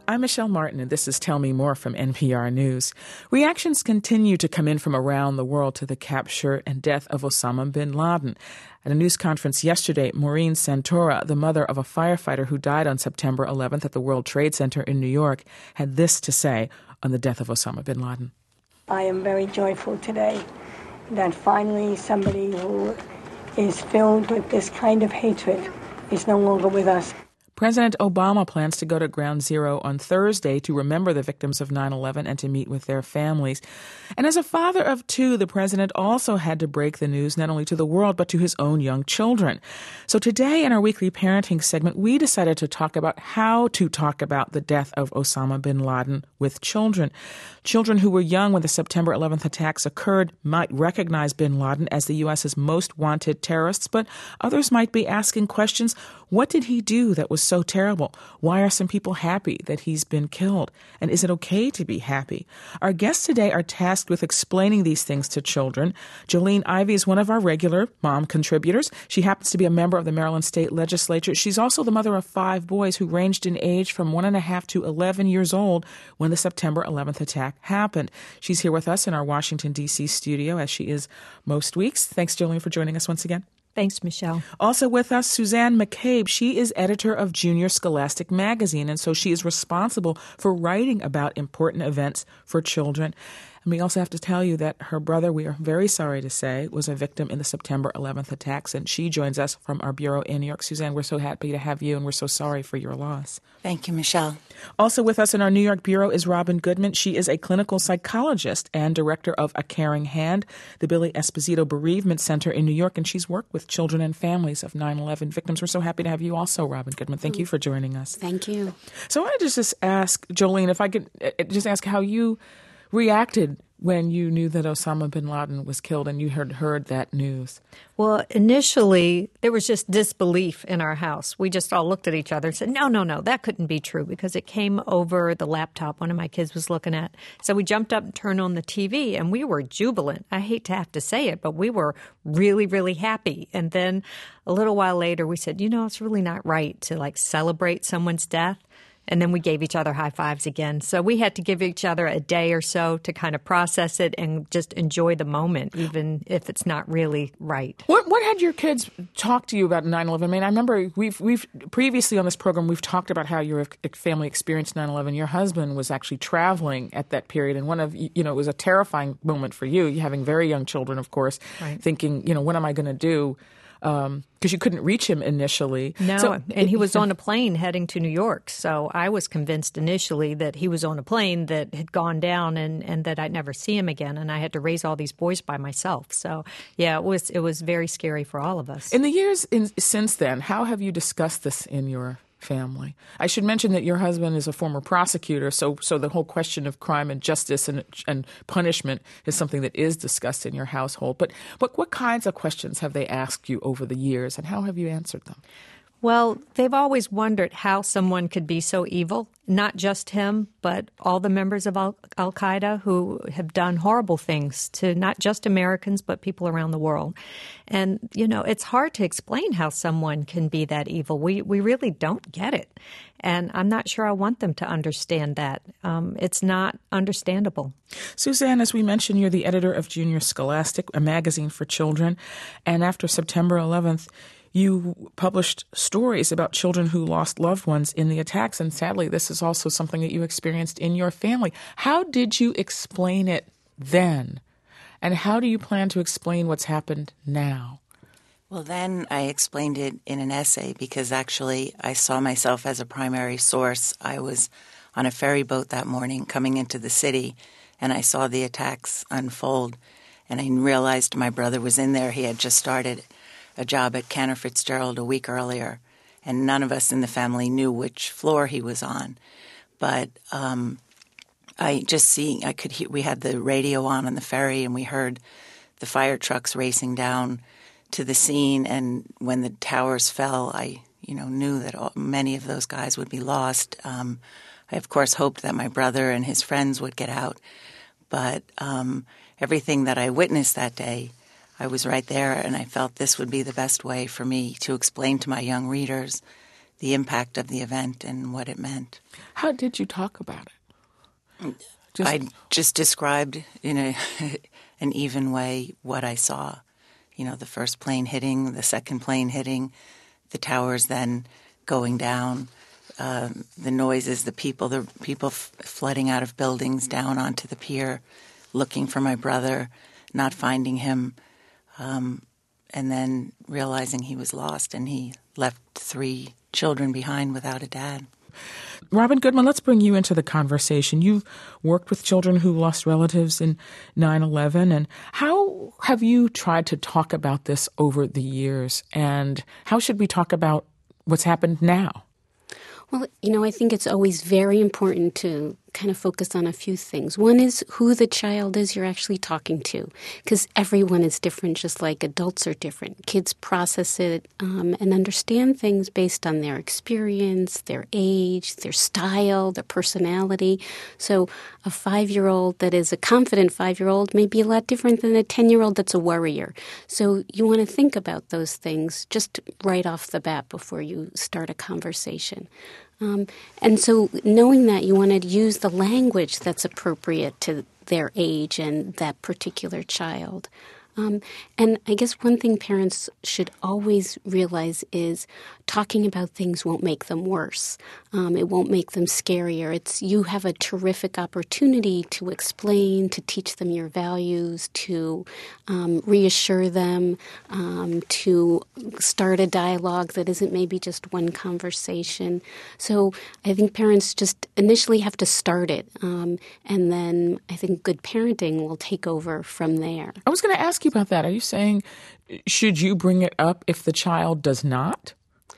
I'm Michelle Martin, and this is Tell Me More from NPR News. Reactions continue to come in from around the world to the capture and death of Osama bin Laden. At a news conference yesterday, Maureen Santora, the mother of a firefighter who died on September 11th at the World Trade Center in New York, had this to say on the death of Osama bin Laden. I am very joyful today that finally somebody who is filled with this kind of hatred is no longer with us. President Obama plans to go to Ground Zero on Thursday to remember the victims of 9/11 and to meet with their families. And as a father of two, the president also had to break the news not only to the world but to his own young children. So today in our weekly parenting segment, we decided to talk about how to talk about the death of Osama bin Laden with children. Children who were young when the September 11th attacks occurred might recognize bin Laden as the U.S.'s most wanted terrorists, but others might be asking questions. What did he do that was so terrible? Why are some people happy that he's been killed? And is it okay to be happy? Our guests today are tasked with explaining these things to children. Jolene Ivey is one of our regular mom contributors. She happens to be a member of the Maryland State Legislature. She's also the mother of 5 boys who ranged in age from 1.5 to 11 years old when the September 11th attack happened. She's here with us in our Washington, D.C. studio, as she is most weeks. Thanks, Jolene, for joining us once again. Thanks, Michelle. Also with us, Suzanne McCabe. She is editor of Junior Scholastic Magazine, and so she is responsible for writing about important events for children. And we also have to tell you that her brother, we are very sorry to say, was a victim in the September 11th attacks, and she joins us from our bureau in New York. Suzanne, we're so happy to have you, and we're so sorry for your loss. Thank you, Michelle. Also with us in our New York bureau is Robin Goodman. She is a clinical psychologist and director of A Caring Hand, the Billy Esposito Bereavement Center in New York, and she's worked with children and families of 9/11 victims. We're so happy to have you also, Robin Goodman. Thank you for joining us. Thank you. So I wanted to just ask, Jolene, if I could just ask how you reacted when you knew that Osama bin Laden was killed and you heard that news? Well, initially, there was just disbelief in our house. We just all looked at each other and said, no, that couldn't be true, because it came over the laptop one of my kids was looking at. So we jumped up and turned on the TV, and we were jubilant. I hate to have to say it, but we were really, really happy. And then a little while later, we said, it's really not right to celebrate someone's death. And then we gave each other high fives again. So we had to give each other a day or so to kind of process it and just enjoy the moment, even if it's not really right. What had your kids talk to you about 9/11? I mean, I remember we've previously on this program, we've talked about how your family experienced 9/11. Your husband was actually traveling at that period. And it was a terrifying moment for you having very young children, of course, right. Thinking, what am I going to do? Because you couldn't reach him initially. No, and he was on a plane heading to New York. So I was convinced initially that he was on a plane that had gone down and that I'd never see him again. And I had to raise all these boys by myself. So, yeah, it was very scary for all of us. In the years since then, how have you discussed this in your family? I should mention that your husband is a former prosecutor, so the whole question of crime and justice and punishment is something that is discussed in your household. But what kinds of questions have they asked you over the years, and how have you answered them? Well, they've always wondered how someone could be so evil, not just him, but all the members of Al-Qaeda who have done horrible things to not just Americans, but people around the world. And, it's hard to explain how someone can be that evil. We really don't get it. And I'm not sure I want them to understand that. It's not understandable. Suzanne, as we mentioned, you're the editor of Junior Scholastic, a magazine for children. And after September 11th, you published stories about children who lost loved ones in the attacks, and sadly, this is also something that you experienced in your family. How did you explain it then, and how do you plan to explain what's happened now? Well, then I explained it in an essay because actually I saw myself as a primary source. I was on a ferry boat that morning coming into the city, and I saw the attacks unfold, and I realized my brother was in there. He had just started a job at Cantor Fitzgerald a week earlier, and none of us in the family knew which floor he was on. But we had the radio on the ferry, and we heard the fire trucks racing down to the scene. And when the towers fell, I knew that many of those guys would be lost. I, of course, hoped that my brother and his friends would get out. But everything that I witnessed that day, I was right there, and I felt this would be the best way for me to explain to my young readers the impact of the event and what it meant. How did you talk about it? I just described in an even way what I saw. The first plane hitting, the second plane hitting, the towers then going down, the noises, the people flooding out of buildings down onto the pier, looking for my brother, not finding him, and then realizing he was lost and he left 3 children behind without a dad. Robin Goodman, let's bring you into the conversation. You've worked with children who lost relatives in 9/11, and how have you tried to talk about this over the years, and how should we talk about what's happened now? Well, I think it's always very important to kind of focus on a few things. One is who the child is you're actually talking to, because everyone is different, just like adults are different. Kids process it and understand things based on their experience, their age, their style, their personality. So a 5-year-old that is a confident 5-year-old may be a lot different than a 10-year-old that's a worrier. So you want to think about those things just right off the bat before you start a conversation. And so knowing that, you want to use the language that's appropriate to their age and that particular child. And I guess one thing parents should always realize is talking about things won't make them worse. It won't make them scarier. You have a terrific opportunity to explain, to teach them your values, to reassure them, to start a dialogue that isn't maybe just one conversation. So I think parents just initially have to start it, and then I think good parenting will take over from there. I was going to ask you about that. Are you saying, should you bring it up if the child does not?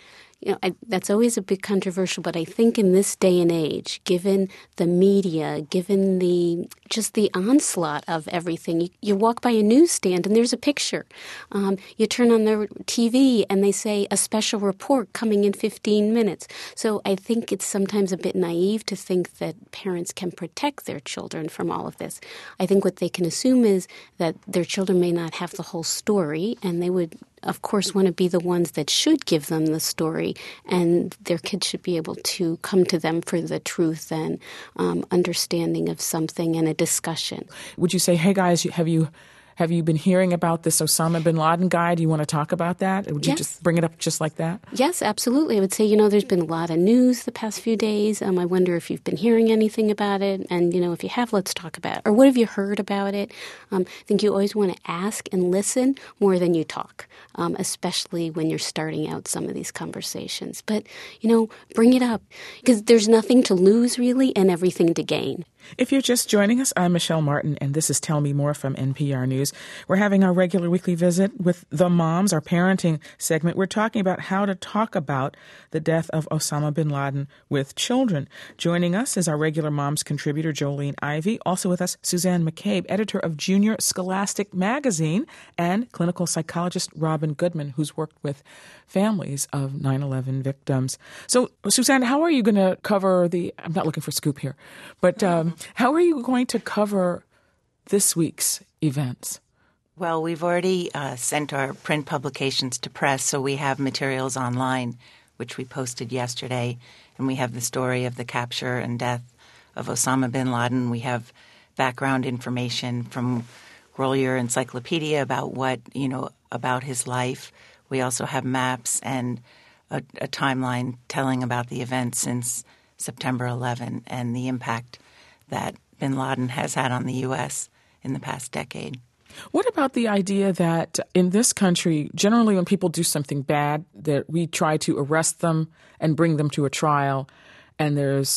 That's always a bit controversial, but I think in this day and age, given the media, given the onslaught of everything, you walk by a newsstand and there's a picture. You turn on the TV and they say a special report coming in 15 minutes. So I think it's sometimes a bit naive to think that parents can protect their children from all of this. I think what they can assume is that their children may not have the whole story, and they would, of course, want to be the ones that should give them the story, and their kids should be able to come to them for the truth and understanding of something and a discussion. Would you say, hey guys, have you been hearing about this Osama bin Laden guy? Do you want to talk about that? Would you just bring it up just like that? Yes, absolutely. I would say, there's been a lot of news the past few days. I wonder if you've been hearing anything about it. And, if you have, let's talk about it. Or what have you heard about it? I think you always want to ask and listen more than you talk, especially when you're starting out some of these conversations. But, bring it up, because there's nothing to lose, really, and everything to gain. If you're just joining us, I'm Michelle Martin, and this is Tell Me More from NPR News. We're having our regular weekly visit with The Moms, our parenting segment. We're talking about how to talk about the death of Osama bin Laden with children. Joining us is our regular Moms contributor, Jolene Ivey. Also with us, Suzanne McCabe, editor of Junior Scholastic Magazine, and clinical psychologist Robin Goodman, who's worked with families of 9/11 victims. So, Suzanne, how are you going to cover I'm not looking for scoop here, but how are you going to cover this week's events? Well, we've already sent our print publications to press, so we have materials online, which we posted yesterday, and we have the story of the capture and death of Osama bin Laden. We have background information from Grolier Encyclopedia about about his life. We also have maps and a timeline telling about the events since September 11 and the impact that bin Laden has had on the U.S. in the past decade. What about the idea that in this country, generally when people do something bad, that we try to arrest them and bring them to a trial, and there are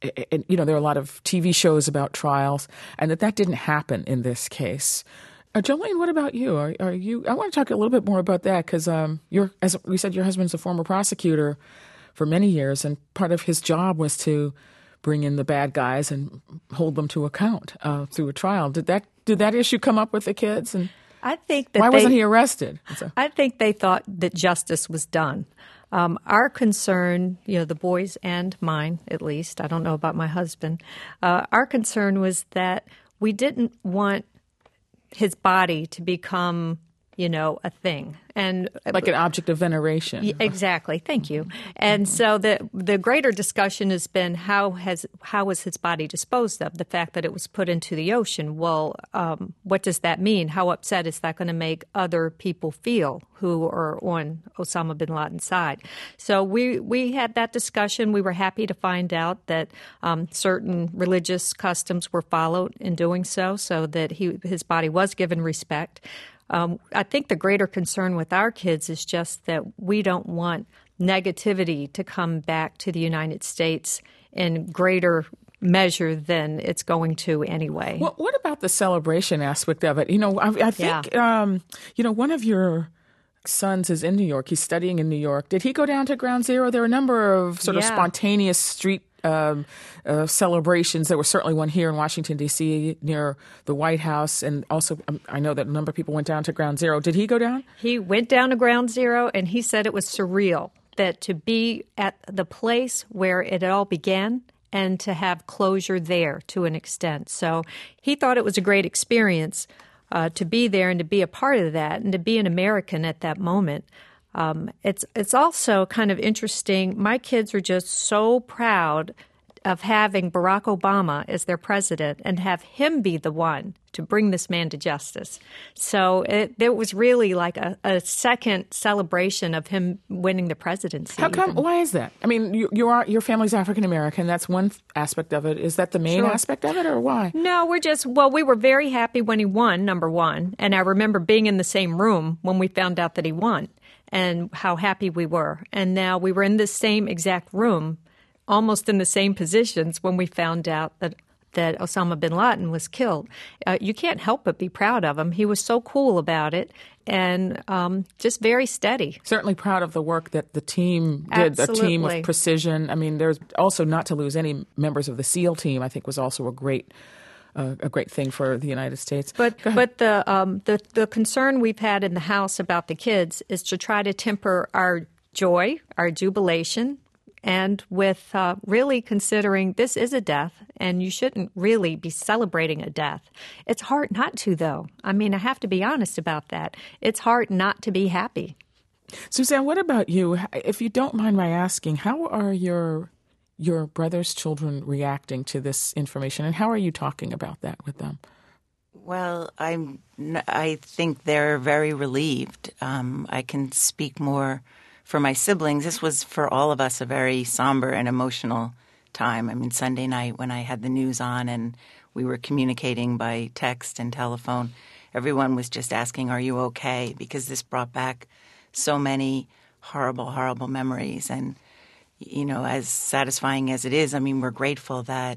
a lot of TV shows about trials, and that didn't happen in this case. Jolene, what about you? Are you? I want to talk a little bit more about that because as we said, your husband's a former prosecutor for many years, and part of his job was to bring in the bad guys and hold them to account through a trial. Did that issue come up with the kids? And I think that why wasn't he arrested? I think they thought that justice was done. Our concern, the boys and mine at least, I don't know about my husband, our concern was that we didn't want his body to become, a thing. And like an object of veneration. Exactly. Thank you. And so the greater discussion has been how was his body disposed of? The fact that it was put into the ocean. Well, what does that mean? How upset is that going to make other people feel who are on Osama bin Laden's side? So we had that discussion. We were happy to find out that certain religious customs were followed in doing so that his body was given respect. I think the greater concern with our kids is just that we don't want negativity to come back to the United States in greater measure than it's going to anyway. Well, what about the celebration aspect of it? I think, one of your sons is in New York. He's studying in New York. Did he go down to Ground Zero? There were a number of sort of spontaneous street celebrations. There was certainly one here in Washington, D.C. near the White House. And also, I know that a number of people went down to Ground Zero. Did he go down? He went down to Ground Zero, and he said it was surreal that to be at the place where it all began and to have closure there to an extent. So he thought it was a great experience to be there and to be a part of that and to be an American at that moment. It's also kind of interesting. My kids are just so proud of having Barack Obama as their president and have him be the one to bring this man to justice. So it was really like a second celebration of him winning the presidency. How come? Why is that? I mean, your family's African American. That's one aspect of it. Is that the main aspect of it, or why? No, we were very happy when he won, number one. And I remember being in the same room when we found out that he won and how happy we were. And now we were in the same exact room, almost in the same positions when we found out that Osama bin Laden was killed. You can't help but be proud of him. He was so cool about it and just very steady. Certainly proud of the work that the team did, Absolutely. A team of precision. I mean, there's also, not to lose any members of the SEAL team, I think was also a great thing for the United States. But the concern we've had in the House about the kids is to try to temper our joy, our jubilation, and with really considering this is a death and you shouldn't really be celebrating a death. It's hard not to, though. I mean, I have to be honest about that. It's hard not to be happy. Suzanne, what about you? If you don't mind my asking, how are your brother's children reacting to this information, and how are you talking about that with them? Well, I think they're very relieved. I can speak more for my siblings. This was for all of us a very somber and emotional time. I mean, Sunday night when I had the news on and we were communicating by text and telephone, everyone was just asking, "Are you okay?" Because this brought back so many horrible, horrible memories. And, as satisfying as it is, I mean, we're grateful that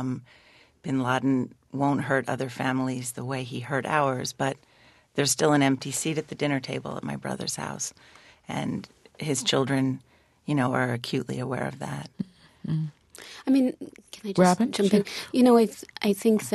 bin Laden won't hurt other families the way he hurt ours, but there's still an empty seat at the dinner table at my brother's house. And his children, are acutely aware of that. Mm-hmm. I mean, can I just Robin, jump sure. in? I think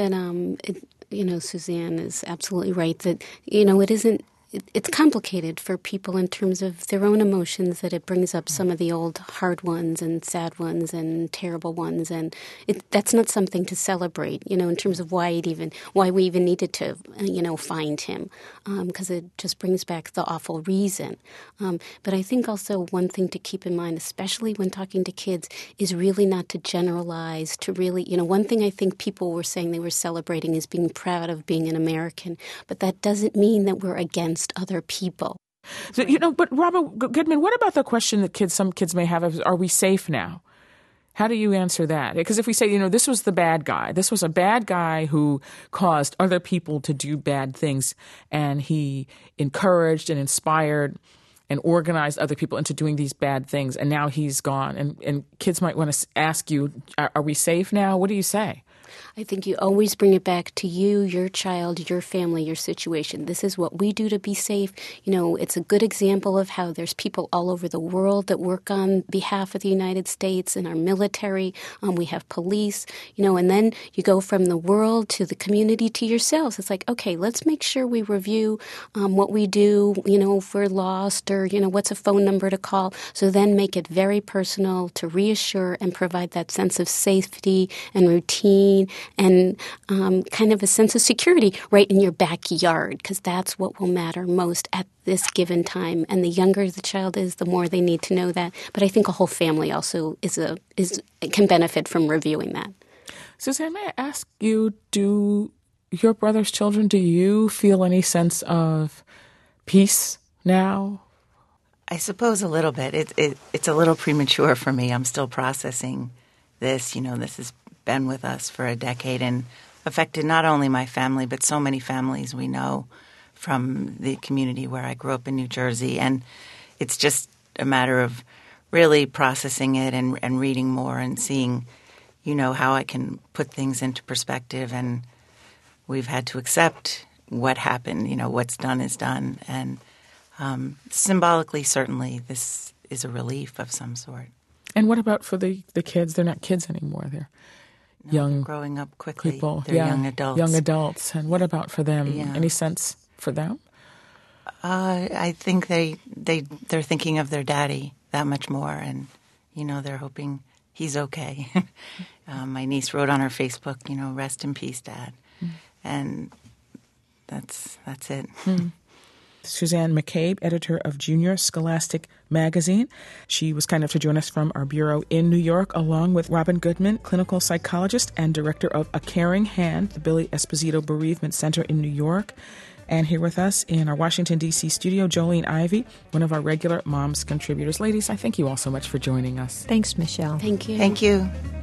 that, Suzanne is absolutely right that, it isn't, it's complicated for people in terms of their own emotions, that it brings up some of the old hard ones and sad ones and terrible ones. And that's not something to celebrate, in terms of why we even needed to, find him, because it just brings back the awful reason. But I think also one thing to keep in mind, especially when talking to kids, is really not to generalize, to really, one thing I think people were saying they were celebrating is being proud of being an American. But that doesn't mean that we're against other people. So, but Robert Goodman, what about the question that some kids may have of, are we safe now? How do you answer that? Because if we say, this was the bad guy, this was a bad guy who caused other people to do bad things, and he encouraged and inspired and organized other people into doing these bad things, and now he's gone. And kids might want to ask you, are we safe now? What do you say? I think you always bring it back to you, your child, your family, your situation. This is what we do to be safe. It's a good example of how there's people all over the world that work on behalf of the United States and our military. We have police, and then you go from the world to the community to yourselves. It's like, okay, let's make sure we review what we do, if we're lost or, what's a phone number to call. So then make it very personal to reassure and provide that sense of safety and routine belonging and kind of a sense of security right in your backyard, because that's what will matter most at this given time. And the younger the child is, the more they need to know that. But I think a whole family also can benefit from reviewing that. Suzanne, may I ask you, do your brother's children, do you feel any sense of peace now? I suppose a little bit. It's a little premature for me. I'm still processing this. This has been with us for a decade and affected not only my family, but so many families we know from the community where I grew up in New Jersey. And it's just a matter of really processing it and reading more and seeing, how I can put things into perspective. And we've had to accept what happened. What's done is done. And symbolically, certainly, this is a relief of some sort. And what about for the kids? They're not kids anymore. They're young, growing up quickly. People. They're young adults. Young adults. And what about for them? Yeah. Any sense for them? I think they're thinking of their daddy that much more, and they're hoping he's okay. My niece wrote on her Facebook, "Rest in peace, Dad," and that's it. Suzanne McCabe, editor of Junior Scholastic Magazine. She was kind enough to join us from our bureau in New York, along with Robin Goodman, clinical psychologist and director of A Caring Hand, the Billy Esposito Bereavement Center in New York. And here with us in our Washington, D.C. studio, Jolene Ivey, one of our regular Moms contributors. Ladies, I thank you all so much for joining us. Thanks, Michelle. Thank you. Thank you.